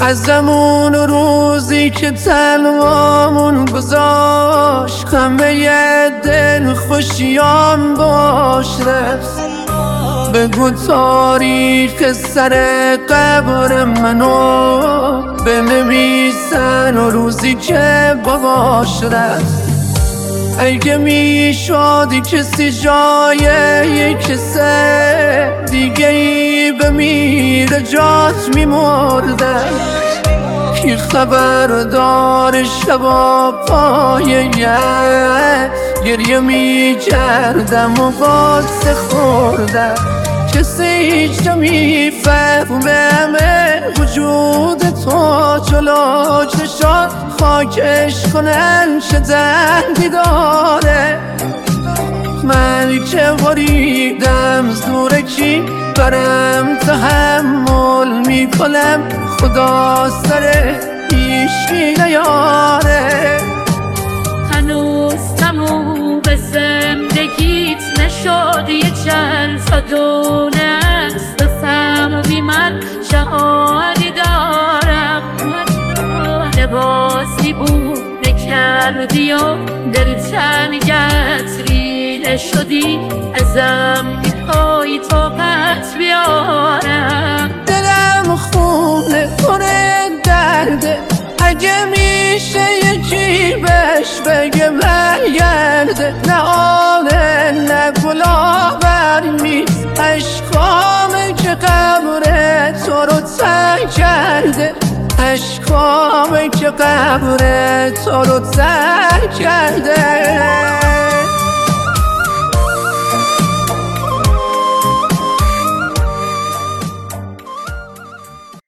از زمان و روزی که تنهامون گذاشت همه دل خوشیام باش رفت. بگو تاریخ سر قبر منو بنویسن و روزی که باباش رفت. اگه میشد کسی جای یک کسه دیگه ای بمیره جات میمردم. کی خبردار شبا پای گریه میکردم و قصه خوردم. کسی هیچ نمیفهمه وجود تو جلو چشات خاکش کنن چه دردی داره. من که بریدم از دور کی برم تحمل میکنم خدا سر هیچکی نیاره. هنوز تموم به زندگیت نشد یه چند دونه است. بفهمی من شهادی دارم. لباسی بوده کردی و دلتنگت ریله شدی ازم میخوای طاقت بیارم. دلم خونه پره درده اگه میشه یکی بهش بگه برگرده. نه آله نه گلابر نیست عشقامه که قبر تو رو ترک کرده. عشقامه که قبر تو رو ترک کرده.